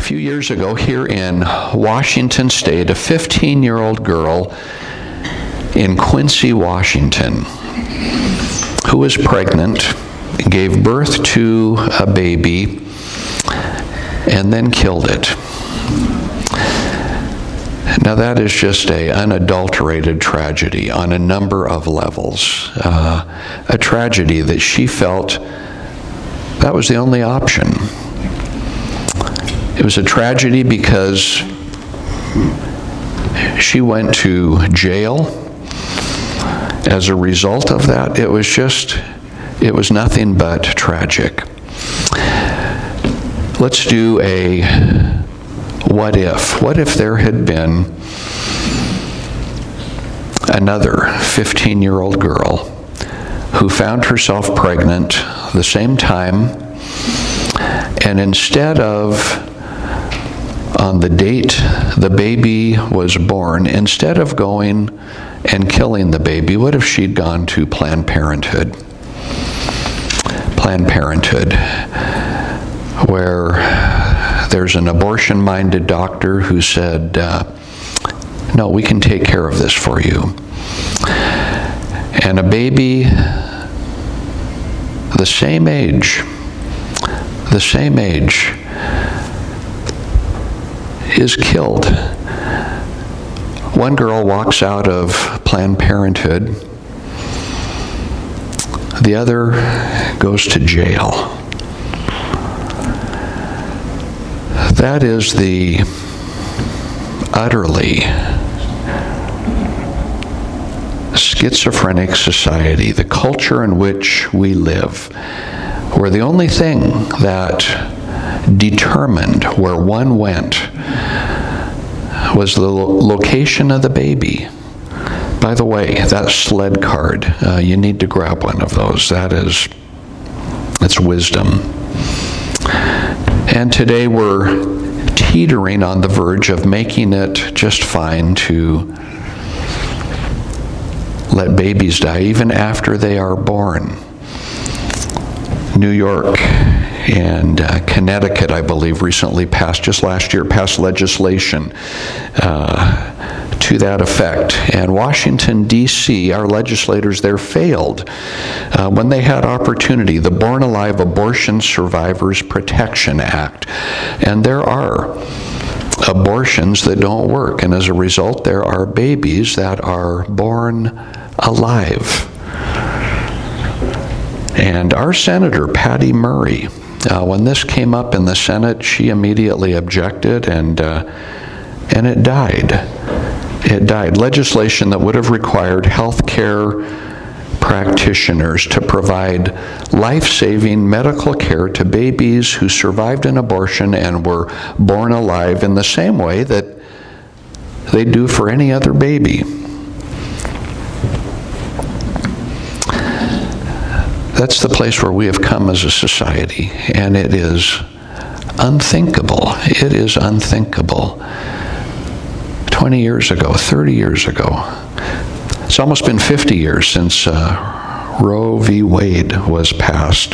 few years ago here in Washington State, a 15-year-old girl in Quincy, Washington, who was pregnant, gave birth to a baby, and then killed it. Now that is just an unadulterated tragedy on a number of levels. A tragedy that she felt that was the only option. It was a tragedy because she went to jail as a result of that. It was nothing but tragic. Let's do a what if. What if there had been another 15-year-old girl who found herself pregnant the same time, and instead of on the date the baby was born, instead of going and killing the baby, what if she'd gone to Planned Parenthood? Planned Parenthood, where there's an abortion-minded doctor who said, no, we can take care of this for you. And a baby the same age, is killed. One girl walks out of Planned Parenthood. The other goes to jail. That is the utterly schizophrenic society, the culture in which we live, where the only thing that determined where one went was the location of the baby. By the way, that sled card, you need to grab one of those. It's wisdom. And today we're teetering on the verge of making it just fine to let babies die even after they are born. New York and Connecticut, I believe, recently passed, just last year, passed legislation to that effect. And Washington, D.C., our legislators there failed when they had opportunity, the Born Alive Abortion Survivors Protection Act. And there are abortions that don't work, and as a result, there are babies that are born alive. And our Senator, Patty Murray, when this came up in the Senate, she immediately objected, and it died. It died. Legislation that would have required healthcare practitioners to provide life-saving medical care to babies who survived an abortion and were born alive in the same way that they do for any other baby. That's the place where we have come as a society, and it is unthinkable. It is unthinkable. 20 years ago, 30 years ago. It's almost been 50 years since Roe v. Wade was passed.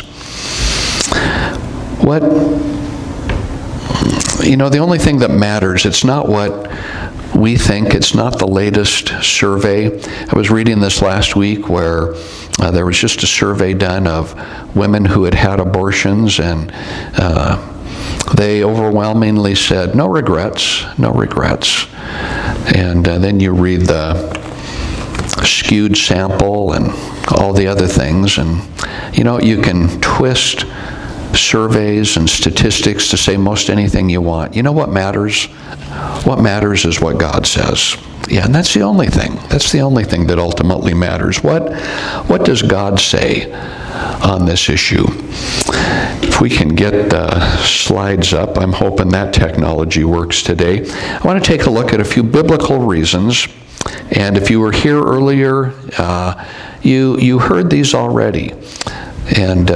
The only thing that matters, it's not what we think, it's not the latest survey. I was reading this last week where there was just a survey done of women who had had abortions, and they overwhelmingly said, no regrets, no regrets. And then you read the skewed sample and all the other things, and you can twist surveys and statistics to say most anything you want. You know what matters? What matters is what God says. Yeah, and that's the only thing. That's the only thing that ultimately matters. What does God say on this issue? If we can get the slides up, I'm hoping that technology works today. I want to take a look at a few biblical reasons. And if you were here earlier, you heard these already. And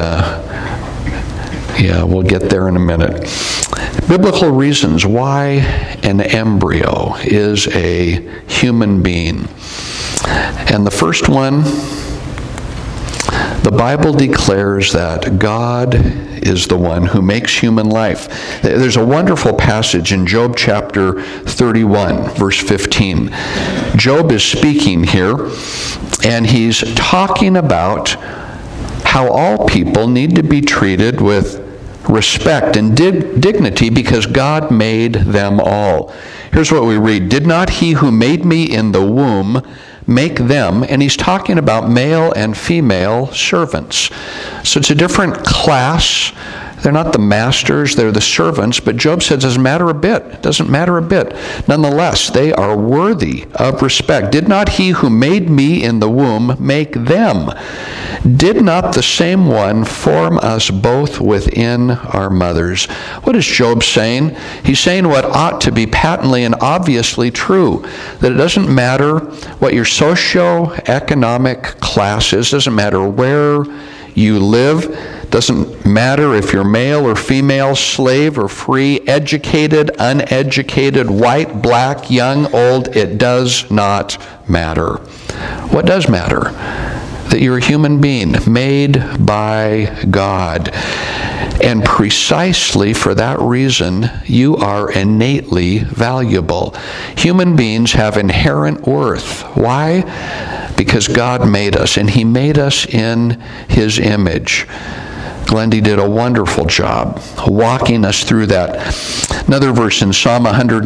we'll get there in a minute. Biblical reasons why an embryo is a human being. And the first one, The Bible declares that God is the one who makes human life. There's a wonderful passage in Job chapter 31, verse 15. Job is speaking here, and he's talking about how all people need to be treated with respect and dignity because God made them all. Here's what we read. Did not he who made me in the womb make them? And he's talking about male and female servants. So it's a different class. They're not the masters, they're the servants. But Job says it doesn't matter a bit. It doesn't matter a bit. Nonetheless, they are worthy of respect. Did not he who made me in the womb make them? Did not the same one form us both within our mothers? What is Job saying? He's saying what ought to be patently and obviously true, that it doesn't matter what your socio-economic class is, doesn't matter where you live, doesn't matter if you're male or female, slave or free, educated, uneducated, white, black, young, old, it does not matter. What does matter? That you're a human being made by God. And precisely for that reason, you are innately valuable. Human beings have inherent worth. Why? Because God made us, and He made us in His image. Glendy did a wonderful job walking us through that. Another verse in Psalm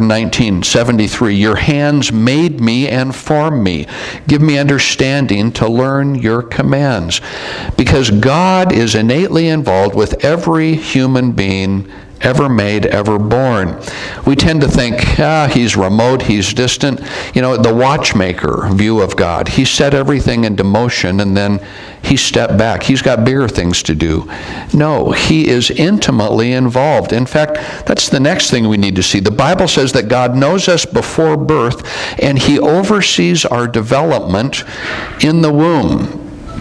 119:73, your hands made me and formed me. Give me understanding to learn your commands. Because God is innately involved with every human being ever made, ever born. We tend to think, he's remote, he's distant. You know, the watchmaker view of God. He set everything into motion and then he stepped back. He's got bigger things to do. No, he is intimately involved. In fact, that's the next thing we need to see. The Bible says that God knows us before birth and he oversees our development in the womb.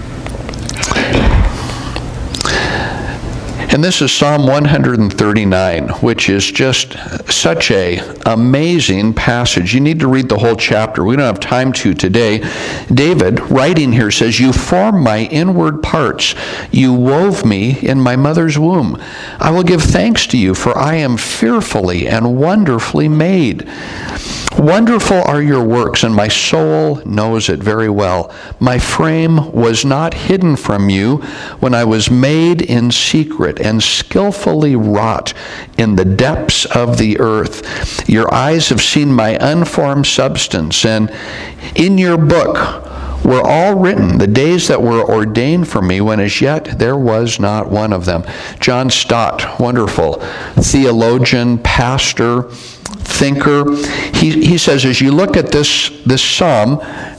And this is Psalm 139, which is just such an amazing passage. You need to read the whole chapter. We don't have time to today. David, writing here, says, you formed my inward parts. You wove me in my mother's womb. I will give thanks to you, for I am fearfully and wonderfully made. Wonderful are your works, and my soul knows it very well. My frame was not hidden from you when I was made in secret and skillfully wrought in the depths of the earth. Your eyes have seen my unformed substance, and in your book were all written the days that were ordained for me, when as yet there was not one of them. John Stott, wonderful theologian, pastor, thinker, he says, as you look at this psalm,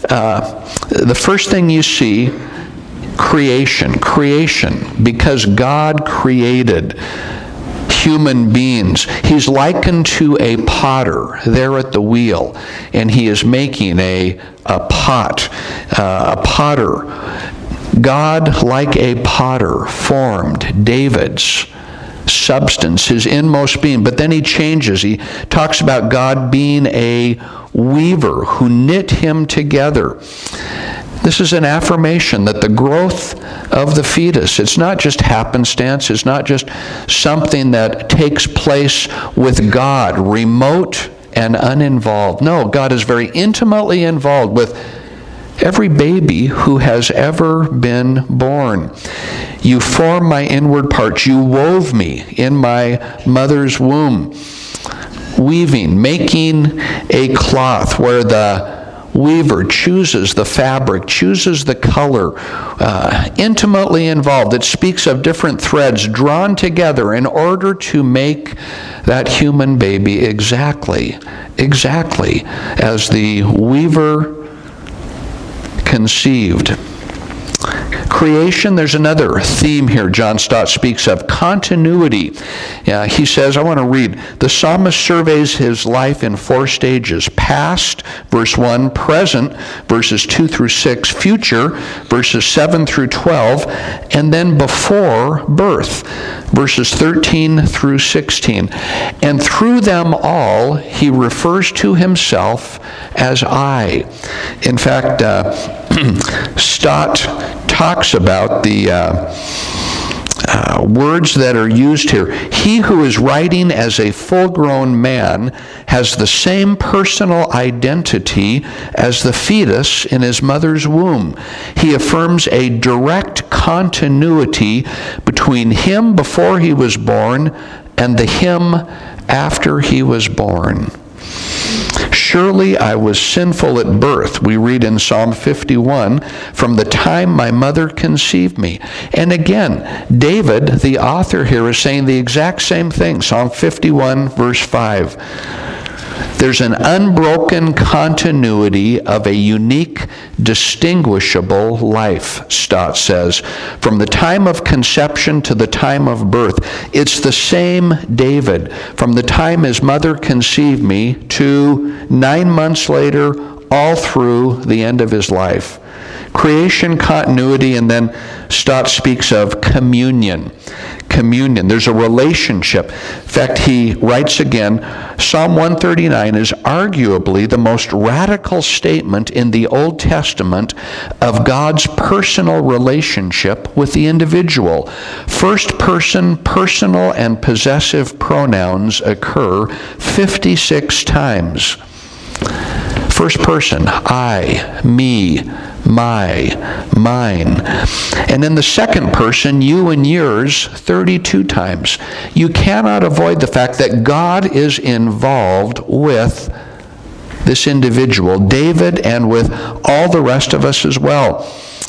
the first thing you see, creation, because God created human beings. He's likened to a potter there at the wheel, and he is making a pot, a potter. God, like a potter, formed David's substance, his inmost being. But then he changes. He talks about God being a weaver who knit him together. This is an affirmation that the growth of the fetus, it's not just happenstance, it's not just something that takes place with God, remote and uninvolved. No, God is very intimately involved with every baby who has ever been born. You formed my inward parts. You wove me in my mother's womb. Weaving, making a cloth where the weaver chooses the fabric, chooses the color, intimately involved. It speaks of different threads drawn together in order to make that human baby exactly as the weaver conceived. Creation, there's another theme here John Stott speaks of, continuity. He says, I want to read, the psalmist surveys his life in 4 stages. Past, verse 1, present, verses 2 through 6, future, verses 7 through 12, and then before birth, verses 13 through 16. And through them all, he refers to himself as I. In fact, Stott talks about the words that are used here. He who is writing as a full-grown man has the same personal identity as the fetus in his mother's womb. He affirms a direct continuity between him before he was born and the him after he was born. Surely I was sinful at birth, we read in Psalm 51, from the time my mother conceived me. And again, David, the author here, is saying the exact same thing. Psalm 51, verse 5. There's an unbroken continuity of a unique, distinguishable life, Stott says. From the time of conception to the time of birth, it's the same David. From the time his mother conceived me to 9 months later, all through the end of his life. Creation, continuity, and then Stott speaks of communion. Communion. There's a relationship. In fact, he writes again, Psalm 139 is arguably the most radical statement in the Old Testament of God's personal relationship with the individual. First person, personal, and possessive pronouns occur 56 times. First person, I, me, my, mine. And in the second person, you and yours, 32 times. You cannot avoid the fact that God is involved with this individual, David, and with all the rest of us as well.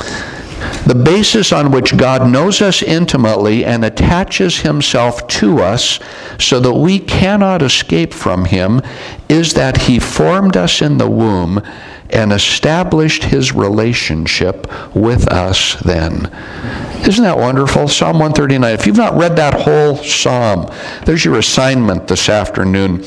The basis on which God knows us intimately and attaches himself to us so that we cannot escape from him is that he formed us in the womb and established his relationship with us then. Isn't that wonderful? Psalm 139. If you've not read that whole psalm, there's your assignment this afternoon.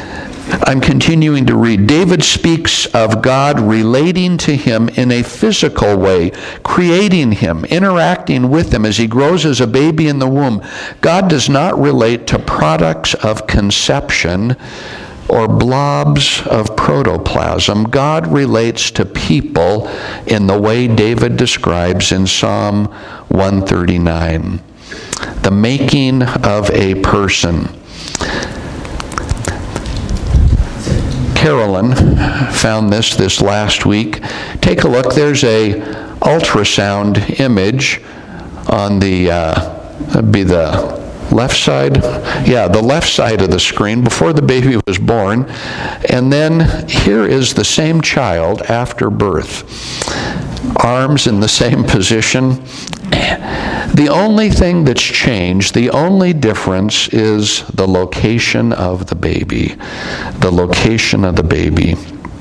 I'm continuing to read. David speaks of God relating to him in a physical way, creating him, interacting with him as he grows as a baby in the womb. God does not relate to products of conception or blobs of protoplasm. God relates to people in the way David describes in Psalm 139. The making of a person. Carolyn found this last week. Take a look. There's a ultrasound image on the that'd be the left side. Yeah, the left side of the screen before the baby was born. And then here is the same child after birth. Arms in the same position. The only thing that's changed, the only difference is the location of the baby. The location of the baby.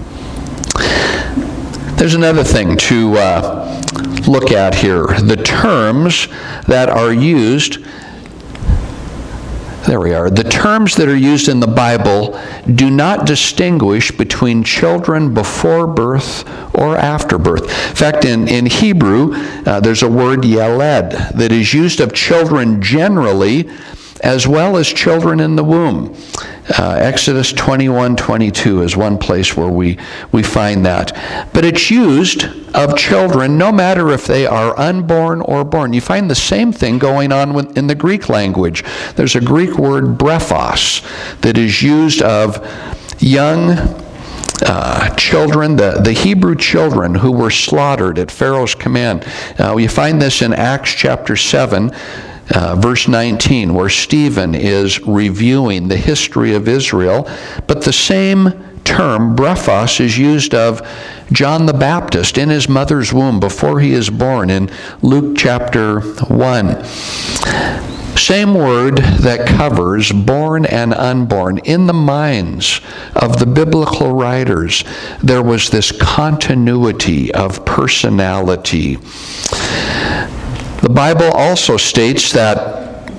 There's another thing to look at here. The terms that are used, there we are. The terms that are used in the Bible do not distinguish between children before birth or after birth. In fact, in Hebrew, there's a word yeled that is used of children generally as well as children in the womb. Exodus 21:22 is one place where we find that. But it's used of children no matter if they are unborn or born. You find the same thing going on in the Greek language. There's a Greek word brephos that is used of young children, the Hebrew children who were slaughtered at Pharaoh's command. You find this in Acts chapter 7. Verse 19, where Stephen is reviewing the history of Israel, but the same term, brephos, is used of John the Baptist in his mother's womb before he is born in Luke chapter 1. Same word that covers born and unborn. In the minds of the biblical writers, there was this continuity of personality. The Bible also states that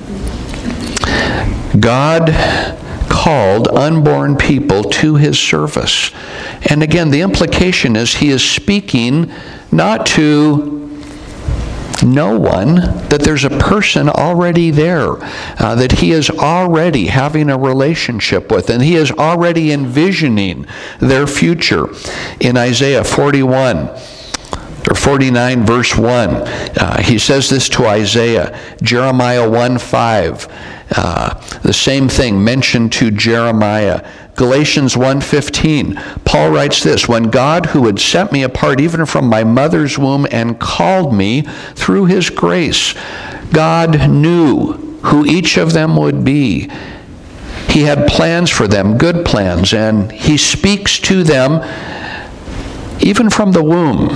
God called unborn people to his service. And again, the implication is he is speaking not to no one, that there's a person already there, that he is already having a relationship with, and he is already envisioning their future. In Isaiah 41, or 49 verse 1. He says this to Isaiah. Jeremiah 1:5. The same thing mentioned to Jeremiah. Galatians 1:15. Paul writes this, when God, who had set me apart even from my mother's womb and called me through his grace, God knew who each of them would be. He had plans for them, good plans, and he speaks to them even from the womb.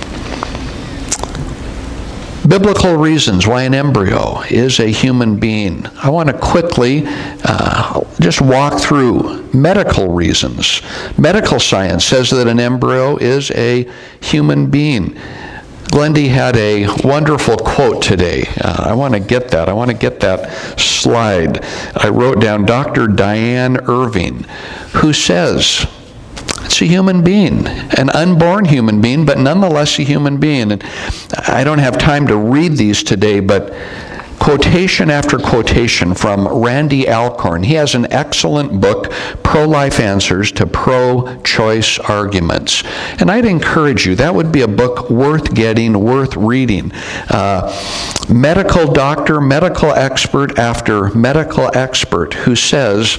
Biblical reasons why an embryo is a human being. I want to quickly just walk through medical reasons. Medical science says that an embryo is a human being. Glendy had a wonderful quote today. I want to get that. I want to get that slide. I wrote down Dr. Diane Irving, who says, it's a human being, an unborn human being, but nonetheless a human being. And I don't have time to read these today, but quotation after quotation from Randy Alcorn. He has an excellent book, Pro-Life Answers to Pro-Choice Arguments. And I'd encourage you, that would be a book worth getting, worth reading. Medical doctor, medical expert after medical expert who says,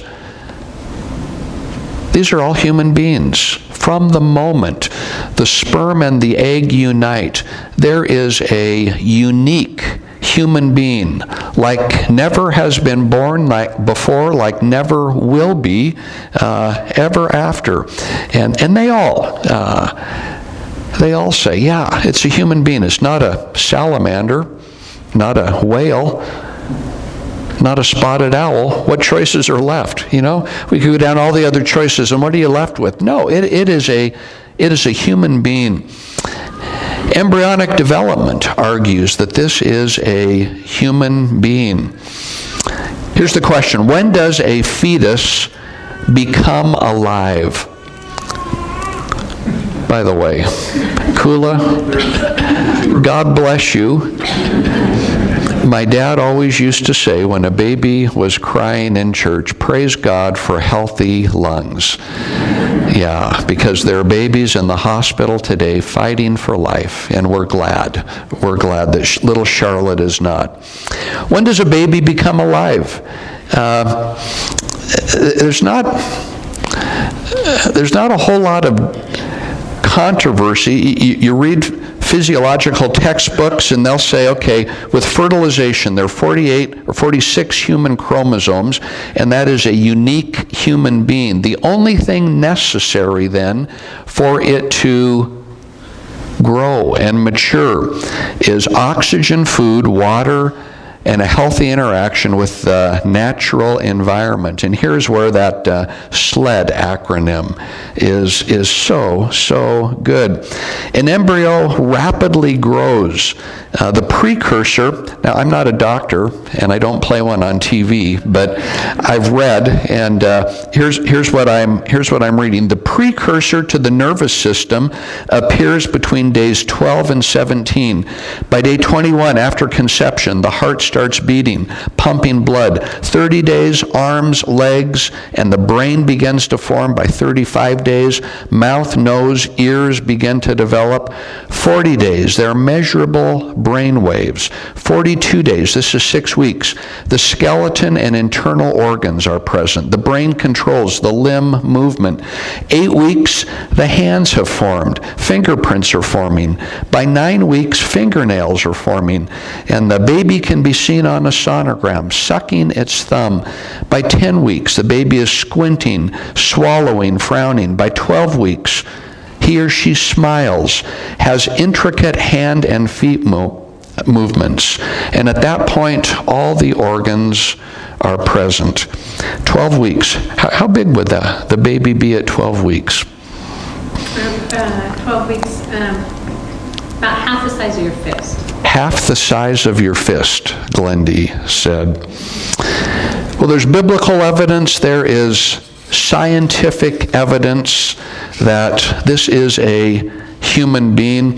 these are all human beings. From the moment the sperm and the egg unite, there is a unique human being, like never has been born like before, like never will be ever after. And they all say, yeah, it's a human being. It's not a salamander, not a whale, not a spotted owl. What choices are left? You know, we could go down all the other choices, and what are you left with? No, it is a human being. Embryonic development argues that this is a human being. Here's the question: when does a fetus become alive? By the way, Kula, God bless you. My dad always used to say when a baby was crying in church, praise God for healthy lungs. Yeah, because there are babies in the hospital today fighting for life, and we're glad. We're glad that little Charlotte is not. When does a baby become alive? There's not a whole lot of controversy. You read physiological textbooks and they'll say, okay, with fertilization there are 48 or 46 human chromosomes, and that is a unique human being. The only thing necessary then for it to grow and mature is oxygen, food, water, and a healthy interaction with the natural environment. And here's where that SLED acronym is so good. An embryo rapidly grows. The precursor, now I'm not a doctor and I don't play one on TV, but I've read, and here's what I'm reading. The precursor to the nervous system appears between days 12 and 17. By day 21 after conception, the heart starts beating, pumping blood. 30 days, arms, legs, and the brain begins to form. By 35 days, mouth, nose, ears begin to develop. 40 days, there are measurable brain waves. 42 days, this is 6 weeks, the skeleton and internal organs are present. The brain controls the limb movement. 8 weeks, the hands have formed. Fingerprints are forming. By 9 weeks, fingernails are forming. And the baby can be seen on a sonogram, sucking its thumb. By 10 weeks, the baby is squinting, swallowing, frowning. By 12 weeks, he or she smiles, has intricate hand and feet movements. And at that point, all the organs are present. 12 weeks. How big would the baby be at 12 weeks? 12 weeks, about half the size of your fist. Half the size of your fist, Glendy said. Well, there's biblical evidence. There is scientific evidence that this is a human being.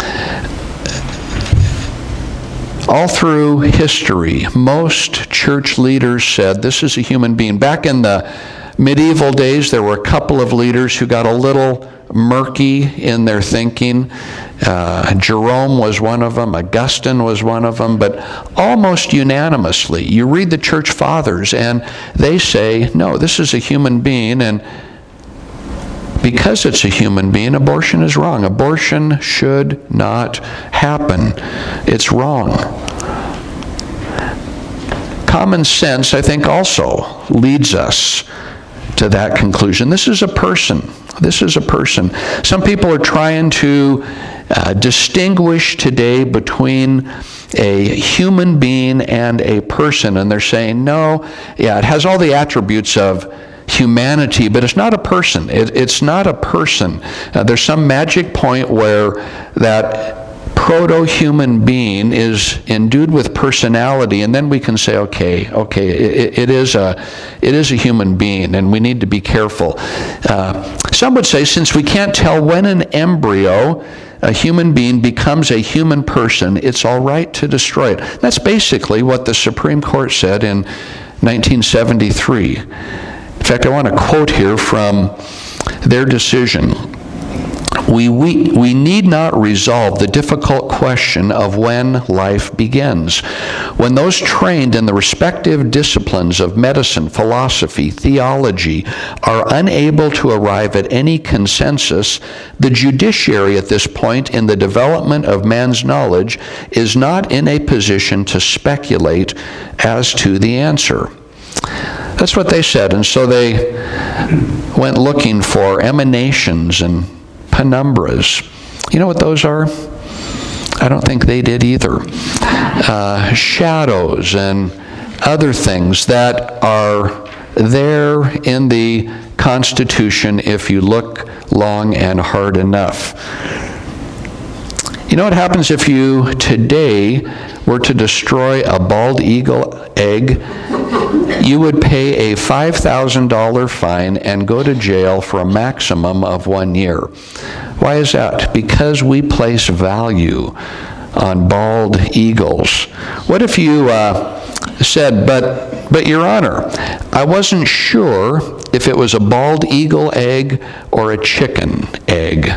All through history, most church leaders said this is a human being. Back in the medieval days, there were a couple of leaders who got a little murky in their thinking. Jerome was one of them, Augustine was one of them, but almost unanimously, you read the church fathers and they say, no, this is a human being, and because it's a human being, abortion is wrong. Abortion should not happen. It's wrong. Common sense, I think, also leads us to that conclusion. This is a person. This is a person. Some people are trying to distinguish today between a human being and a person, and they're saying, no, yeah, it has all the attributes of humanity, but it's not a person. It's not a person. There's some magic point where that proto-human being is endued with personality, and then we can say, okay, it is a human being, and we need to be careful. Some would say, since we can't tell when an embryo, a human being, becomes a human person, it's all right to destroy it. That's basically what the Supreme Court said in 1973. In fact, I want to quote here from their decision. We need not resolve the difficult question of when life begins. When those trained in the respective disciplines of medicine, philosophy, theology are unable to arrive at any consensus, the judiciary at this point in the development of man's knowledge is not in a position to speculate as to the answer. That's what they said, and so they went looking for emanations and penumbras. You know what those are? I don't think they did either. Shadows and other things that are there in the Constitution if you look long and hard enough. You know what happens if you today were to destroy a bald eagle egg? You would pay a $5,000 fine and go to jail for a maximum of 1 year. Why is that? Because we place value on bald eagles. What if you said, but Your Honor, I wasn't sure if it was a bald eagle egg or a chicken egg?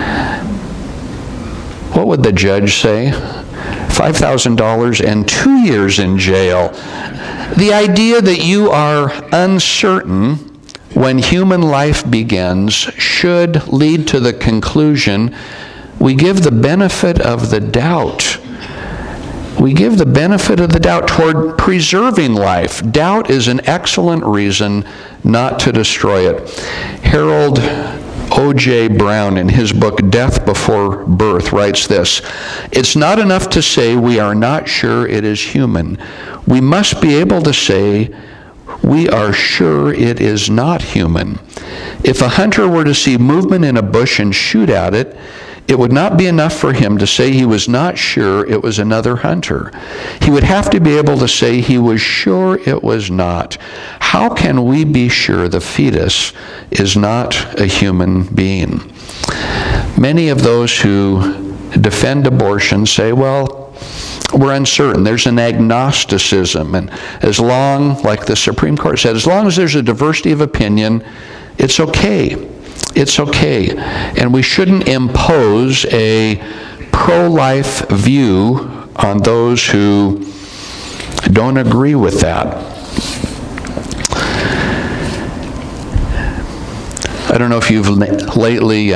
What would the judge say? $5,000 and 2 years in jail. The idea that you are uncertain when human life begins should lead to the conclusion we give the benefit of the doubt. We give the benefit of the doubt toward preserving life. Doubt is an excellent reason not to destroy it. Harold O.J. Brown, in his book Death Before Birth, writes this: "It's not enough to say we are not sure it is human. We must be able to say we are sure it is not human. If a hunter were to see movement in a bush and shoot at it, it would not be enough for him to say he was not sure it was another hunter. He would have to be able to say he was sure it was not. How can we be sure the fetus is not a human being?" Many of those who defend abortion say, well, we're uncertain. There's an agnosticism. And as long, like the Supreme Court said, as long as there's a diversity of opinion, it's okay. It's okay. And we shouldn't impose a pro-life view on those who don't agree with that. I don't know if you've lately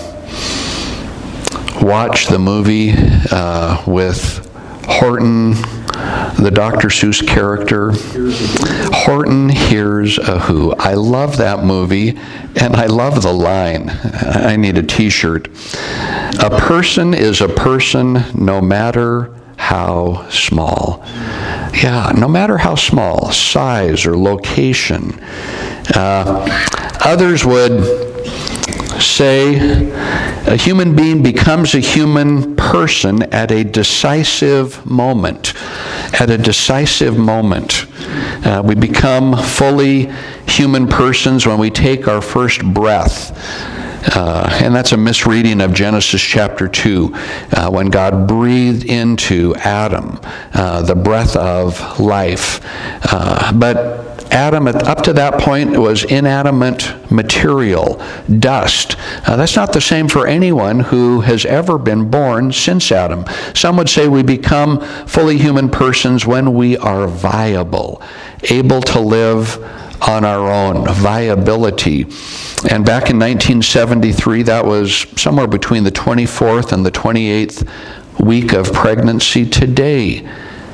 watched the movie with Horton, the Dr. Seuss character. Horton Hears a Who. I love that movie, and I love the line. I need a t-shirt. A person is a person no matter how small. Yeah, no matter how small, size or location. Others would say a human being becomes a human person at a decisive moment. At a decisive moment. We become fully human persons when we take our first breath. And that's a misreading of Genesis chapter 2, when God breathed into Adam the breath of life. But Adam, up to that point, was inanimate material, dust. That's not the same for anyone who has ever been born since Adam. Some would say we become fully human persons when we are viable, able to live on our own, viability. And back in 1973, that was somewhere between the 24th and the 28th week of pregnancy. Today,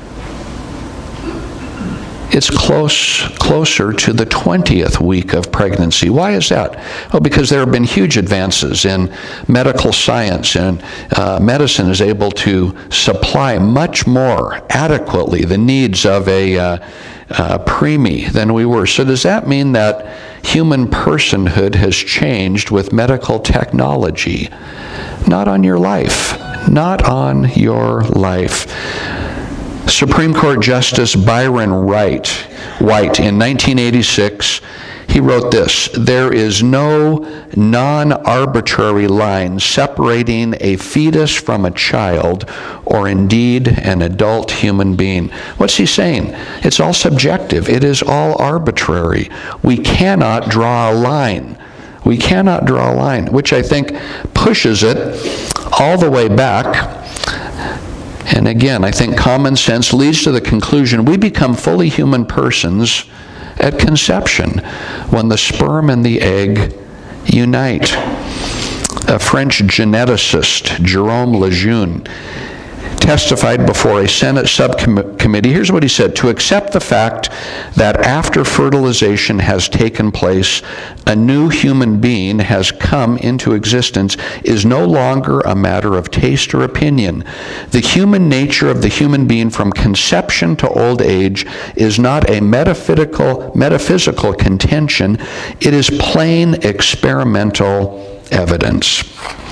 it's closer to the 20th week of pregnancy. Why is that? Well, because there have been huge advances in medical science, and medicine is able to supply much more adequately the needs of a preemie than we were. So does that mean that human personhood has changed with medical technology? Not on your life. Not on your life. Supreme Court Justice Byron White, in 1986, he wrote this: "There is no non-arbitrary line separating a fetus from a child, or indeed an adult human being." What's he saying? It's all subjective. It is all arbitrary. We cannot draw a line. We cannot draw a line, which I think pushes it all the way back. And again, I think common sense leads to the conclusion we become fully human persons at conception, when the sperm and the egg unite. A French geneticist, Jerome Lejeune, testified before a Senate subcommittee. Here's what he said: "To accept the fact that after fertilization has taken place, a new human being has come into existence is no longer a matter of taste or opinion. The human nature of the human being from conception to old age is not a metaphysical contention. It is plain experimental evidence."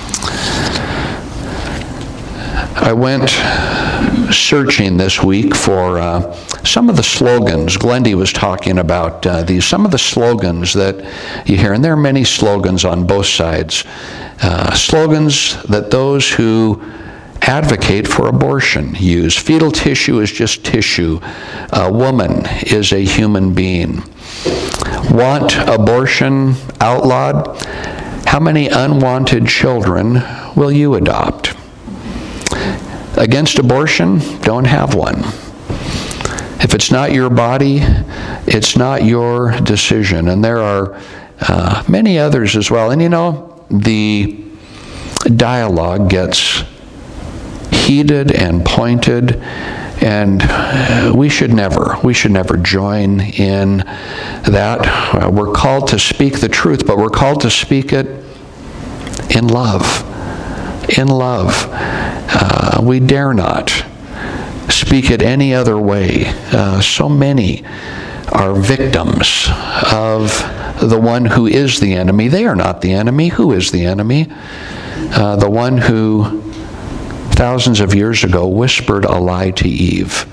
I went searching this week for some of the slogans. Glendy was talking about some of the slogans that you hear, and there are many slogans on both sides. Slogans that those who advocate for abortion use. Fetal tissue is just tissue. A woman is a human being. Want abortion outlawed? How many unwanted children will you adopt? Against abortion? Don't have one. If it's not your body, it's not your decision. And there are many others as well. And you know, the dialogue gets heated and pointed, and we should never join in that. We're called to speak the truth, but we're called to speak it in love. In love. We dare not speak it any other way. So many are victims of the one who is the enemy. They are not the enemy. Who is the enemy? The one who thousands of years ago whispered a lie to Eve.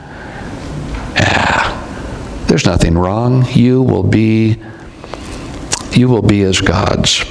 There's nothing wrong. You will be as gods.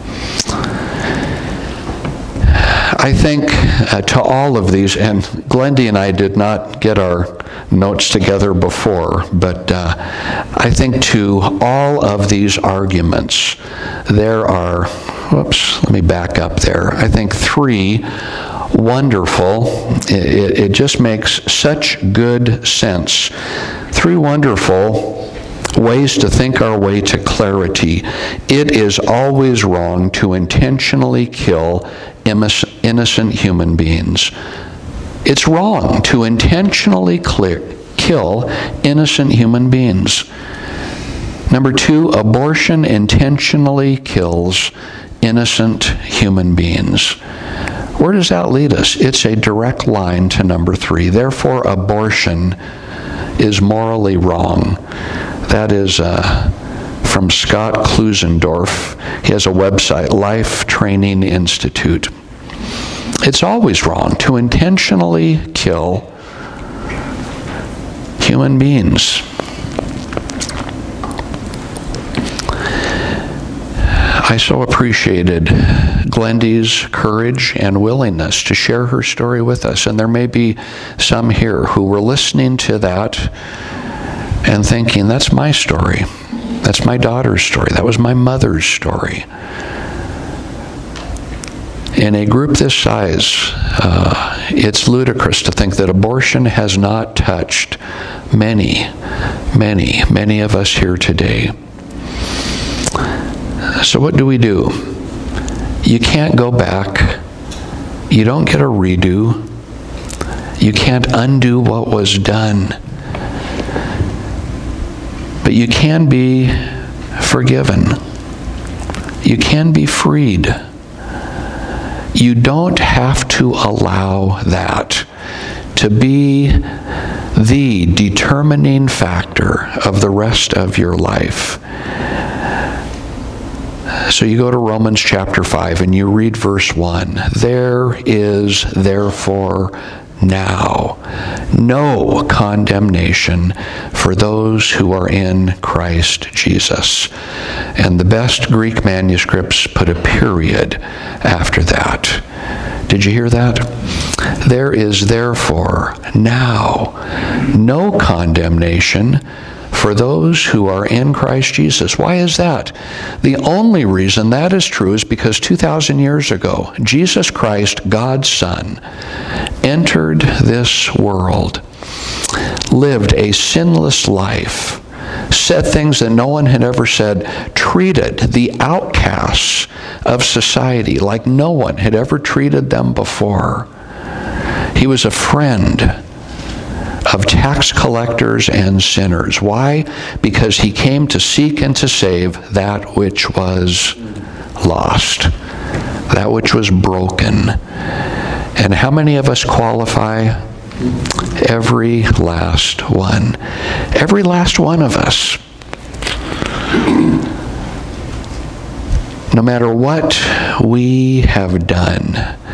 I think to all of these, and Glendy and I did not get our notes together before, but I think to all of these arguments, there are, let me back up there. I think three wonderful, it just makes such good sense. Three wonderful ways to think our way to clarity. It is always wrong to intentionally kill innocent human beings. It's wrong to intentionally kill innocent human beings. Number two, abortion intentionally kills innocent human beings. Where does that lead us? It's a direct line to number three. Therefore, abortion is morally wrong. That is from Scott Klusendorf. He has a website, Life Training Institute. It's always wrong to intentionally kill human beings. I so appreciated Glendy's courage and willingness to share her story with us. And there may be some here who were listening to that and thinking, that's my story. That's my daughter's story. That was my mother's story. In a group this size, it's ludicrous to think that abortion has not touched many of us here today. So what do? You can't go back. You don't get a redo. You can't undo what was done. But you can be forgiven. You can be freed. You don't have to allow that to be the determining factor of the rest of your life. So you go to Romans chapter 5 and you read verse 1. There is therefore now no condemnation for those who are in Christ Jesus. And the best Greek manuscripts put a period after that. Did you hear that? There is therefore now no condemnation for those who are in Christ Jesus. Why is that? The only reason that is true is because 2,000 years ago, Jesus Christ, God's Son, entered this world, lived a sinless life, said things that no one had ever said, treated the outcasts of society like no one had ever treated them before. He was a friend of tax collectors and sinners. Why? Because he came to seek and to save that which was lost, that which was broken. And how many of us qualify? Every last one. Every last one of us. No matter what we have done,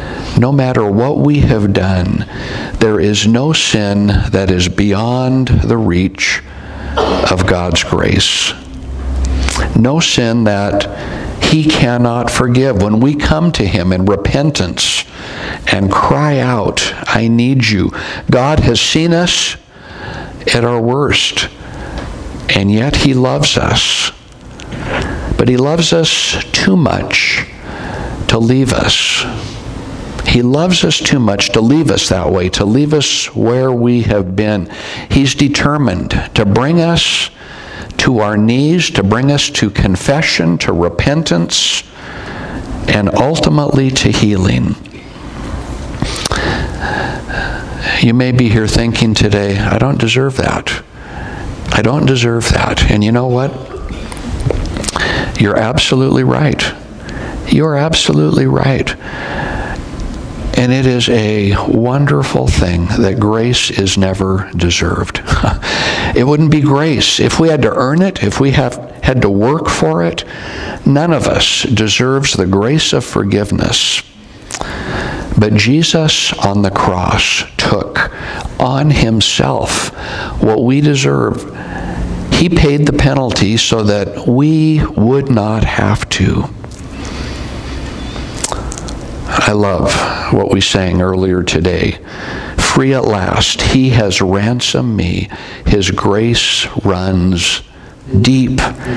there is no sin that is beyond the reach of God's grace. No sin that He cannot forgive. When we come to Him in repentance and cry out, I need you, God has seen us at our worst, and yet He loves us. But He loves us too much to leave us. He loves us too much to leave us that way, to leave us where we have been. He's determined to bring us to our knees, to bring us to confession, to repentance, and ultimately to healing. You may be here thinking today, I don't deserve that. I don't deserve that. And you know what? You're absolutely right. You're absolutely right. And it is a wonderful thing that grace is never deserved. It wouldn't be grace if we had to earn it, if we had to work for it. None of us deserves the grace of forgiveness. But Jesus on the cross took on Himself what we deserve. He paid the penalty so that we would not have to. I love what we sang earlier today. Free at last, He has ransomed me. His grace runs deep.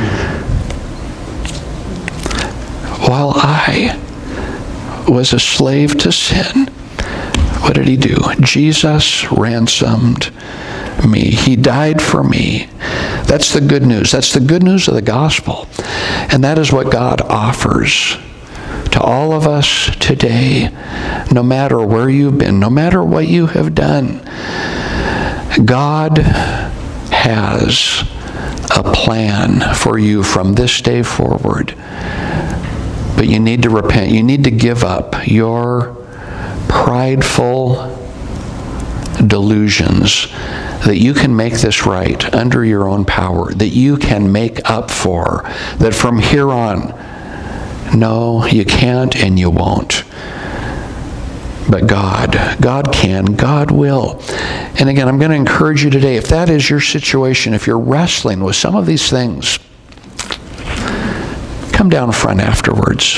While I was a slave to sin, what did He do? Jesus ransomed me. He died for me. That's the good news. That's the good news of the gospel. And that is what God offers to all of us today, no matter where you've been, no matter what you have done. God has a plan for you from this day forward. But you need to repent. You need to give up your prideful delusions that you can make this right under your own power, that you can make up for, that from here on, no, you can't and you won't. But God can, God will. And again, I'm going to encourage you today, if that is your situation, if you're wrestling with some of these things, come down front afterwards.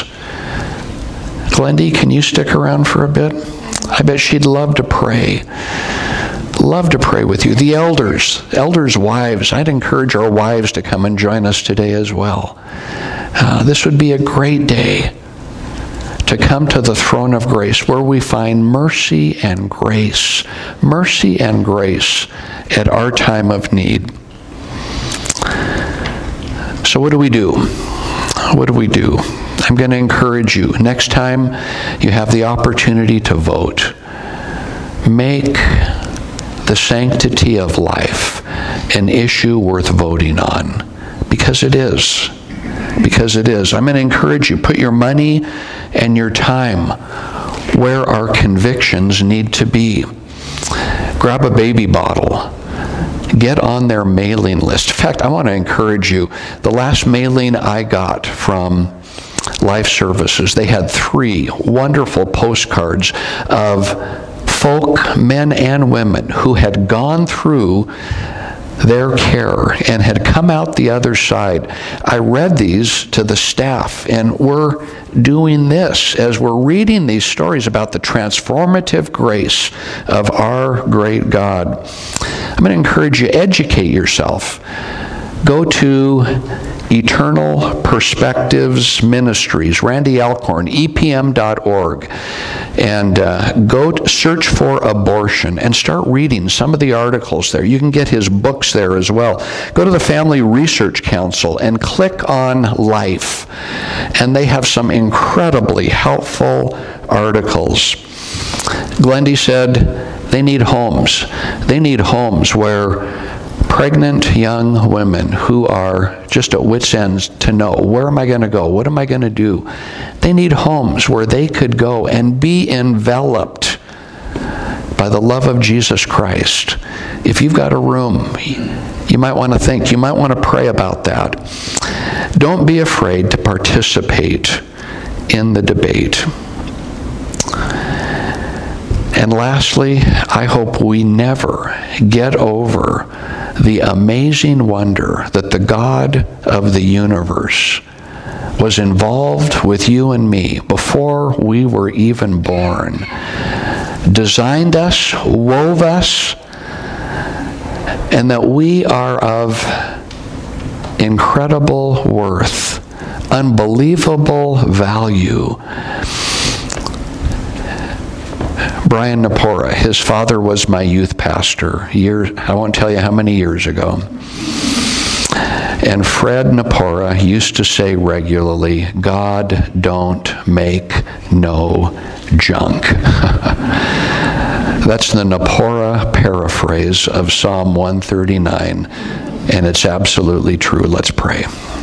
Glendy, can you stick around for a bit? I bet she'd love to pray. love to pray with you. The elders' wives, I'd encourage our wives to come and join us today as well. This would be a great day to come to the throne of grace where we find mercy and grace at our time of need. So what do we do? What do we do? I'm going to encourage you. Next time you have the opportunity to vote, make the sanctity of life an issue worth voting on. Because it is. Because it is. I'm going to encourage you, put your money and your time where our convictions need to be. Grab a baby bottle. Get on their mailing list. In fact, I want to encourage you. The last mailing I got from Life Services, they had 3 wonderful postcards of folk, men and women, who had gone through their care and had come out the other side. I read these to the staff, and we're doing this as we're reading these stories about the transformative grace of our great God. I'm going to encourage you, educate yourself. Go to Eternal Perspectives Ministries, Randy Alcorn, EPM.org, and go search for abortion and start reading some of the articles there. You can get his books there as well. Go to the Family Research Council and click on Life, and they have some incredibly helpful articles. Glendy said they need homes. They need homes where pregnant young women who are just at wit's ends to know, where am I going to go? What am I going to do? They need homes where they could go and be enveloped by the love of Jesus Christ. If you've got a room, you might want to think, you might want to pray about that. Don't be afraid to participate in the debate. And lastly, I hope we never get over the amazing wonder that the God of the universe was involved with you and me before we were even born. Designed us, wove us, and that we are of incredible worth, unbelievable value. Brian Napora, his father was my youth pastor, I won't tell you how many years ago. And Fred Napora used to say regularly, God don't make no junk. That's the Napora paraphrase of Psalm 139, and it's absolutely true. Let's pray.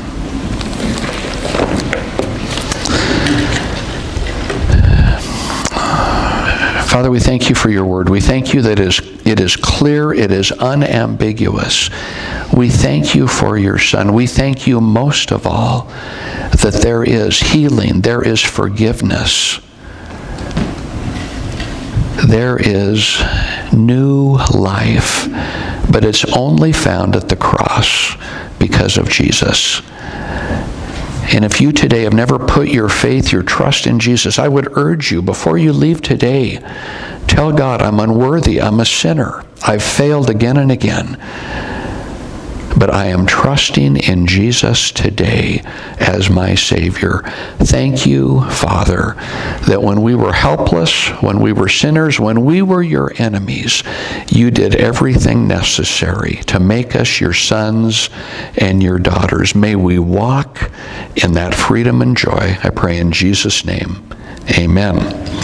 Father, we thank you for your word. We thank you that it is clear, it is unambiguous. We thank you for your Son. We thank you most of all that there is healing, there is forgiveness, there is new life, but it's only found at the cross because of Jesus. And if you today have never put your faith, your trust in Jesus, I would urge you, before you leave today, tell God, I'm unworthy, I'm a sinner, I've failed again and again. But I am trusting in Jesus today as my Savior. Thank you, Father, that when we were helpless, when we were sinners, when we were your enemies, you did everything necessary to make us your sons and your daughters. May we walk in that freedom and joy. I pray in Jesus' name. Amen.